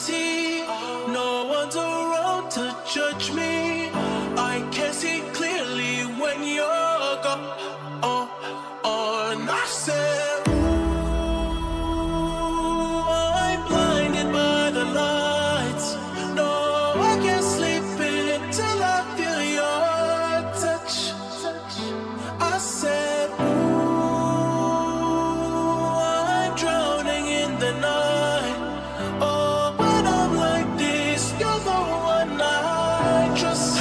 reality. No one's around to judge me. I can see clearly when you're gone. And I said, ooh, I'm blinded by the lights. No, I can't sleep until I feel your touch. I said, ooh, I'm drowning in the night. Oh, when I'm like this, you're the one I trust.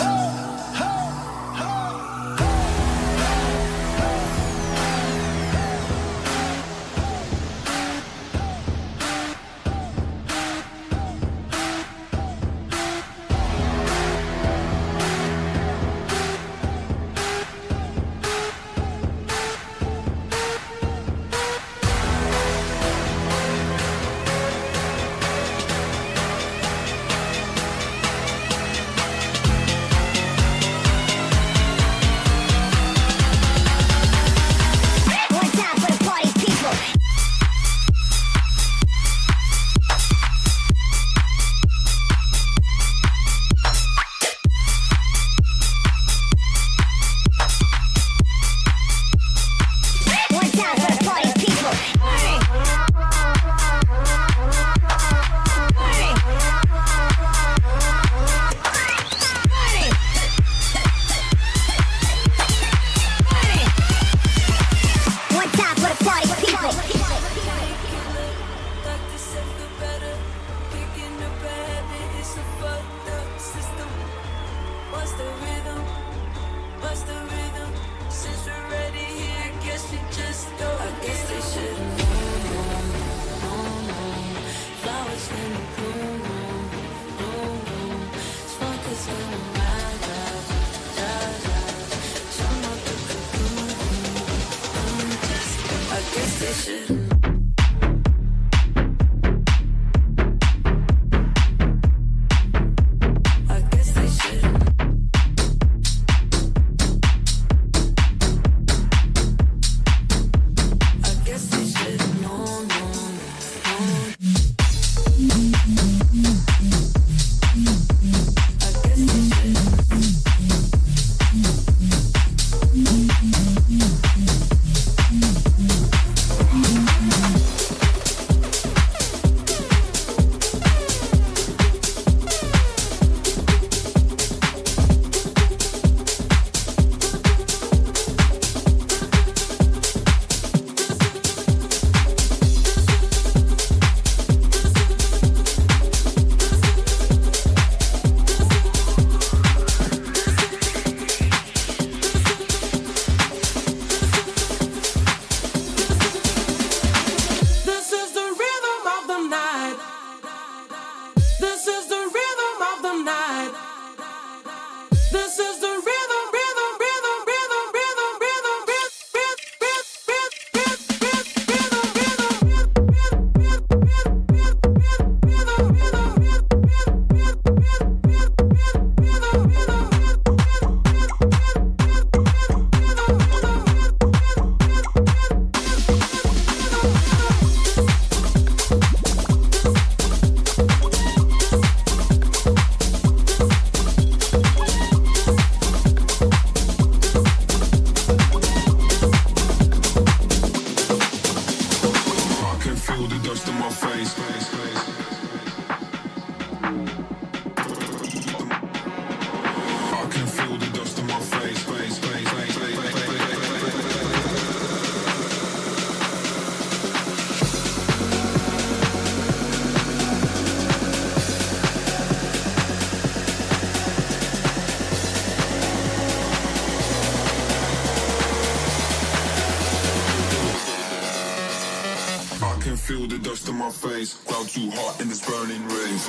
Feel the dust on my face, cloud too hot in this burning rays.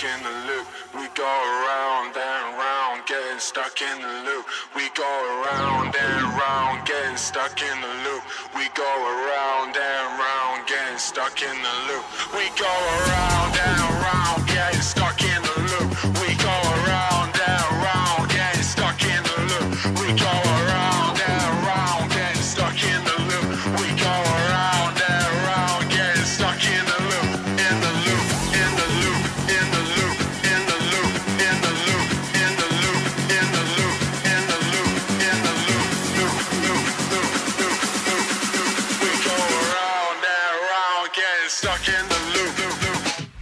in the loop. We go around and round, getting stuck in the loop. We go around and round, getting stuck in the loop. We go around and round, getting stuck in the loop. We go around and round, getting stuck in the loop. We go around and round, getting stuck in the loop. We go around and round, getting stuck in the loop. We go around and round, getting stuck in the loop. In the loop, in the loop, in the loop, in the loop, in the loop, in the loop, in the loop, in the loop, in the loop, loop, loop, loop, loop, loop, loop. We go around and round, getting stuck in the loop, loop, loop.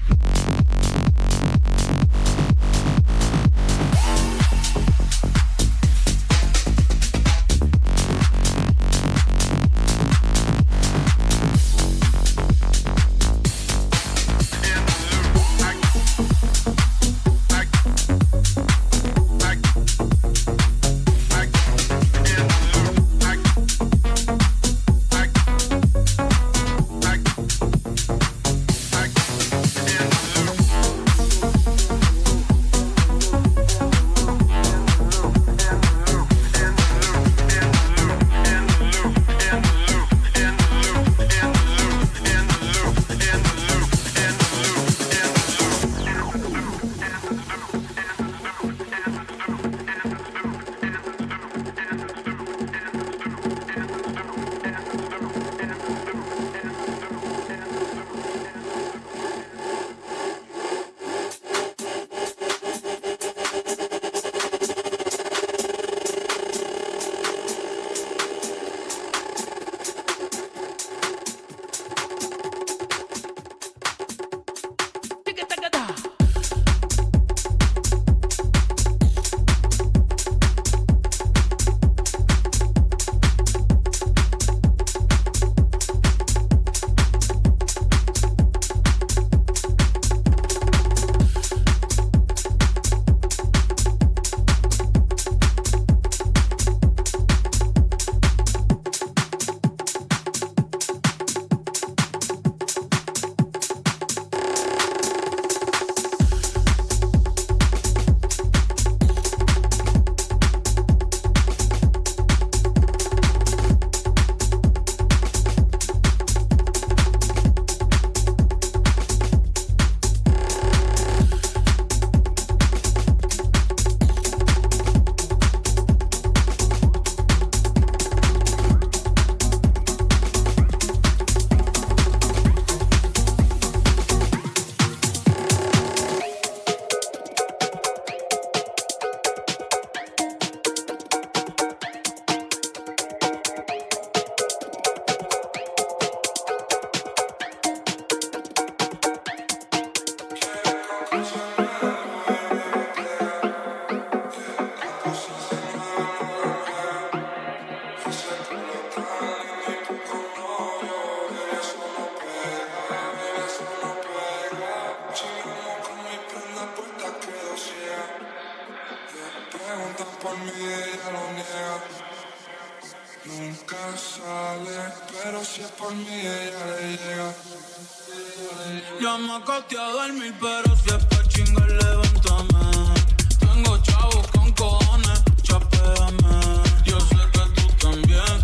Ya me acosté a dormir, pero si es pa' chingar, levántame. Tengo chavos con cojones, chapéame. Yo sé que tú también,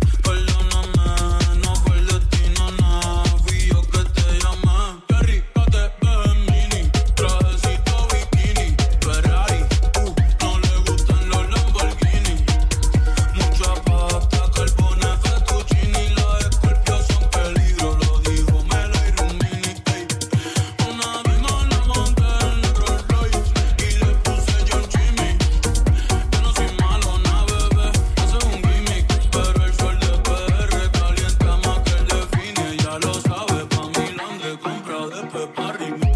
perdóname. No fue el destino, nada, fui yo que te llamé. Qué rico te ves en mini, trajecito bikini. Ferrari, no le gustan los Lamborghini. Mucha pasta, carbones, fettuccini. Las escorpios son peligro, lo dijo Melo y Rumini. Una vez no la monté en el Rolls Royce y le puse John Jimmy. Yo no soy malo, na bebé, eso es un gimmick. Pero el sol de PR calienta más que el de Fini. Ya lo sabes, pa' Milán de compra de Pepa Rimi.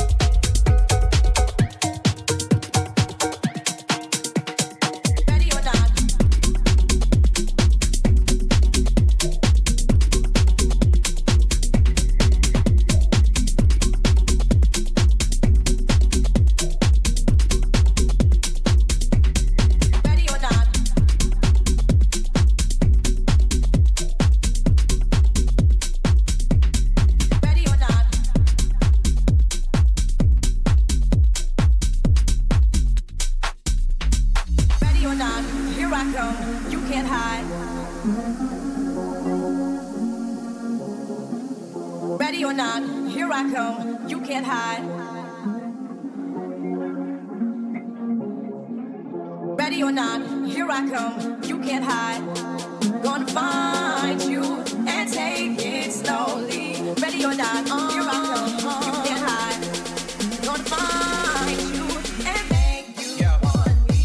Radio not, here I come, you can't hide. Ready or not, here I come, you can't hide. Ready or not, here I come, you can't hide. Gonna find you and take it slowly. Ready or not, here I come, you can't hide. Gonna find you and make you want me.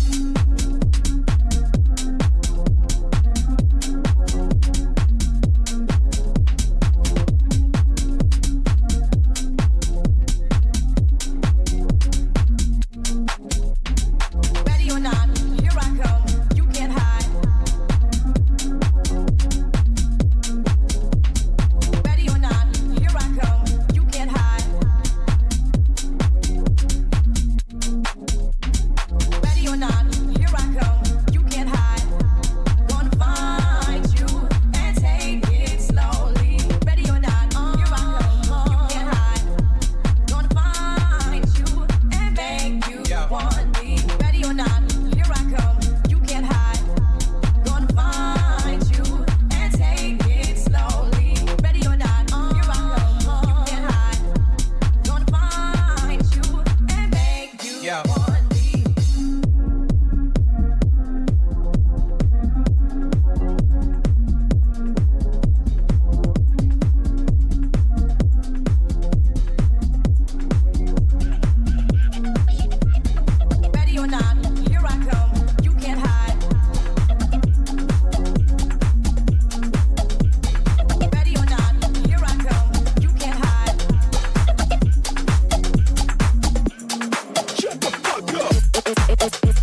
Ready or not, here I come, you can't hide. Ready or not, here I come, you can't hide. Ready or not, here I come, you can't hide. Gonna find you and take it slowly. Ready or not, here I come, you can't hide. Gonna find you and make you want me. Ready or not, here I come, you can't hide. Gonna find you and take it slowly. Ready or not, here I come, you can't hide. Gonna find you and make you want me. Ready or not, here I come, you can't hide. Ready or not, here I come, you can't hide. Shut the fuck up.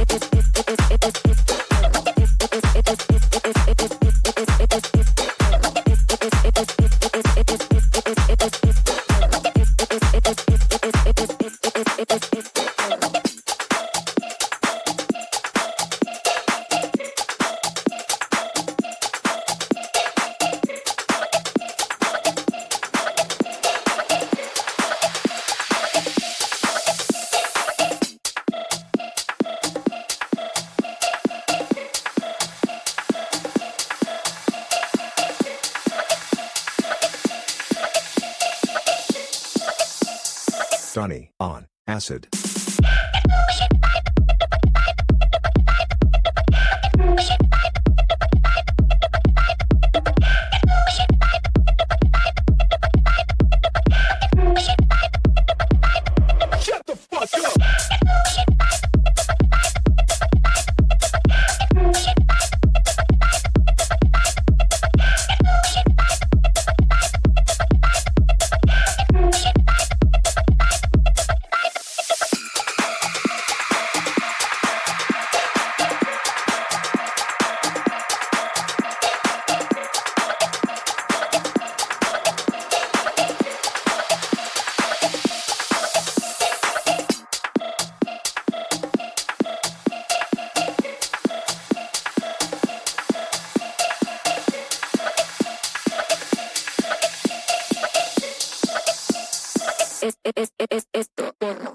Donnie on acid. Shut the fuck up. Es porno.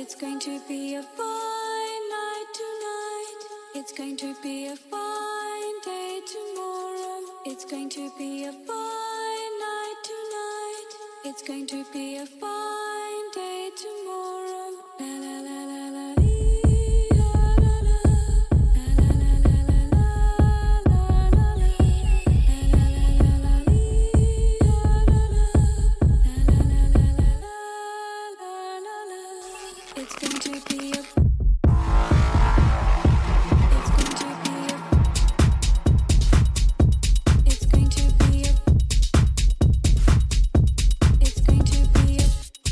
It's going to be a fine night tonight. It's going to be a fine day tomorrow. It's going to be a fine night tonight. It's going to be a fine day tomorrow. La la la la la lee, la la la. La la la la la la la la la. La la la la la lee, la la la. La la la la la la la la. It's going to be a It's going to be a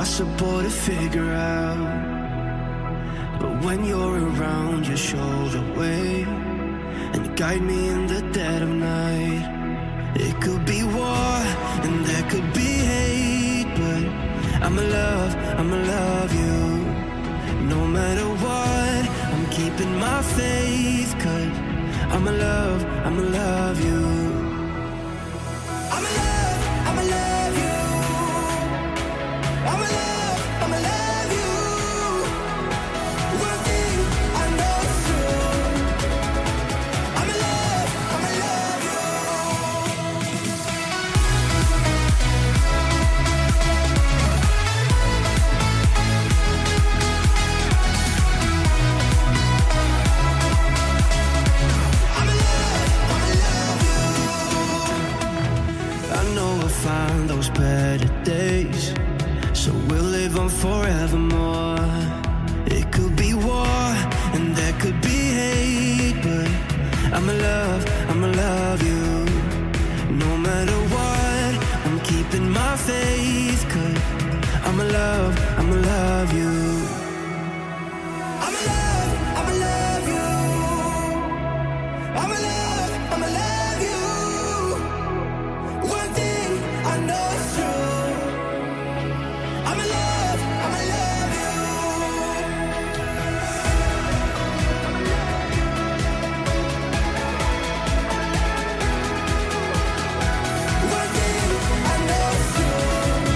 impossible to figure out. But when you're around, you show the way and you guide me in the dead of night. It could be war and there could be hate, but I'ma love you. No matter what, I'm keeping my faith, 'cause I'ma love you. I'ma love you. I'ma love you. I'ma love you. One thing I know is true. I'ma love you. Find those better days, so we'll live on forevermore. It could be war and there could be hate, but I'ma love you. No matter what, I'm keeping my faith, 'cause I'ma love you. I'ma love you. I'ma love you. I'ma love you. One thing I know it's true. I'ma love you. One thing I know it's true.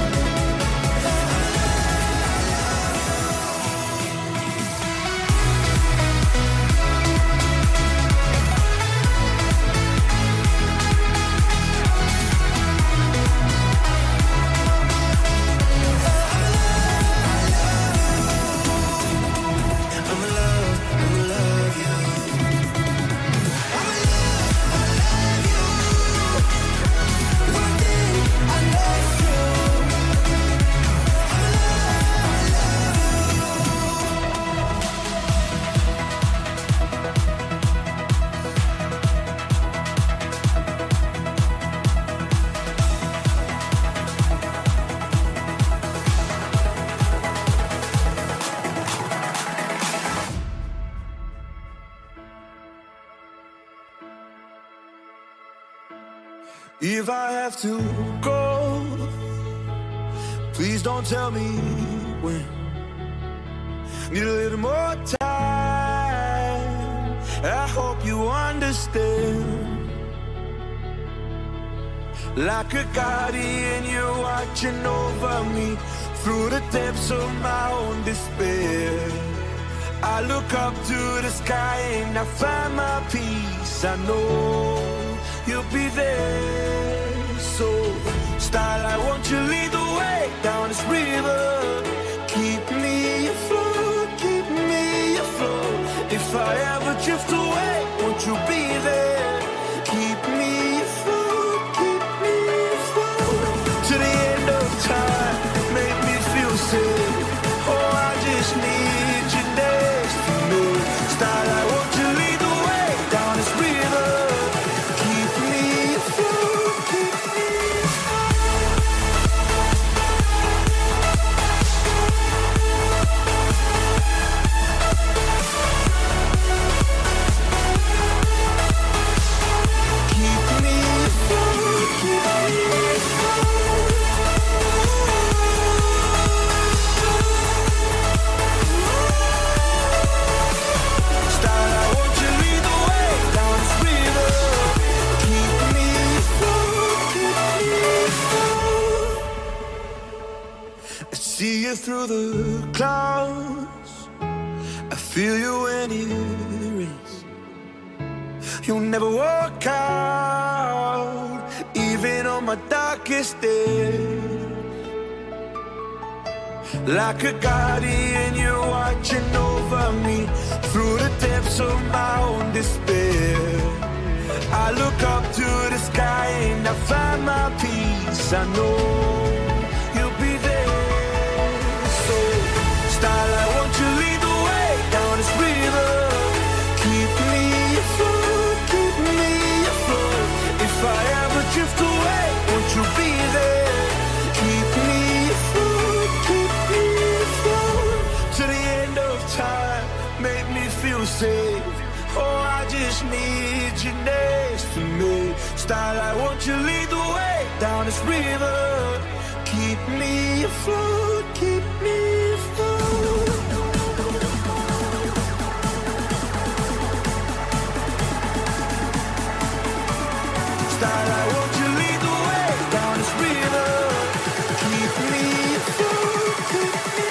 If I have to go, please don't tell me when. Need a little more time. I hope you understand. Like a guardian, you're watching over me through the depths of my own despair. I look up to the sky and I find my peace. I know you'll be there. So, starlight, won't you lead the way down this river? Keep me afloat, keep me afloat. If I ever drift away, won't you be there? Keep me afloat, keep me afloat. To the end of time, make me feel safe. Oh, I just need you next to me. Starlight, won't you lead the way down this river? Keep me afloat, keep me see you through the clouds. I feel you when it rains. You'll never walk out, even on my darkest days. Like a guardian, you're watching over me through the depths of my own despair. I look up to the sky and I find my peace. I know you'll be there. So, starlight, won't you lead the way down this river? Keep me afloat, keep me afloat. If I ever drift away, won't you be there? Keep me afloat, keep save. Oh, I just need you next to me. Starlight, won't you lead the way down this river? Keep me afloat, keep me afloat. Starlight, won't you lead the way down this river? Keep me afloat, keep me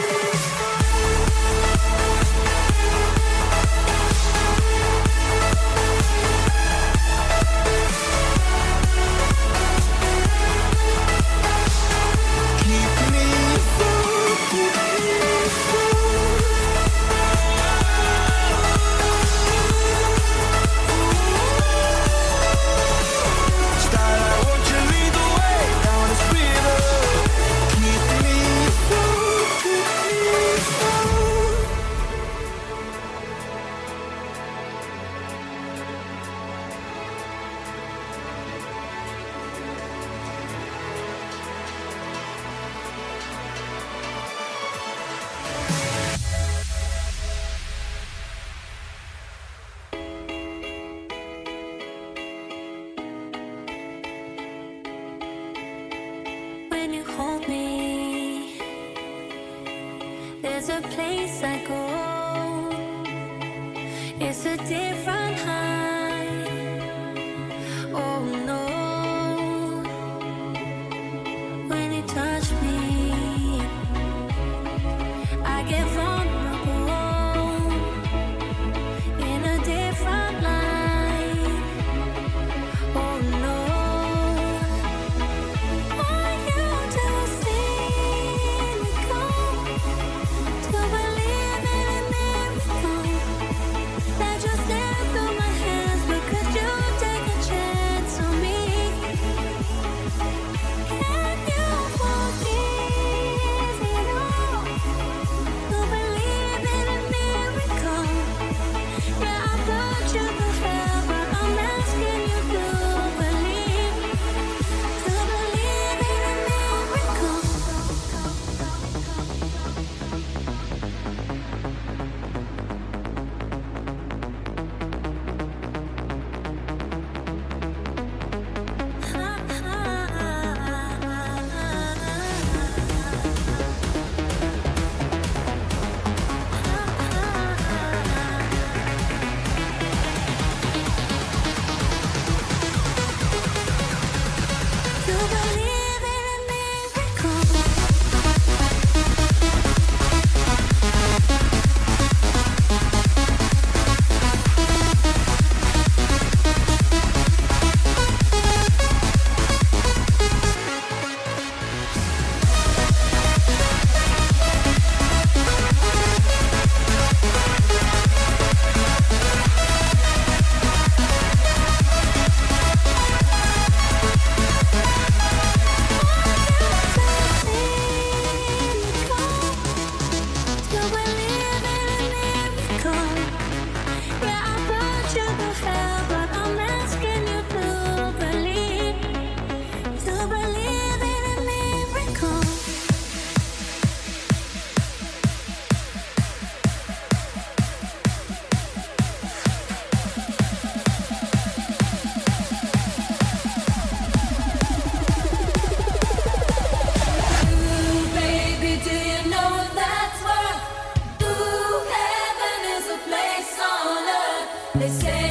They say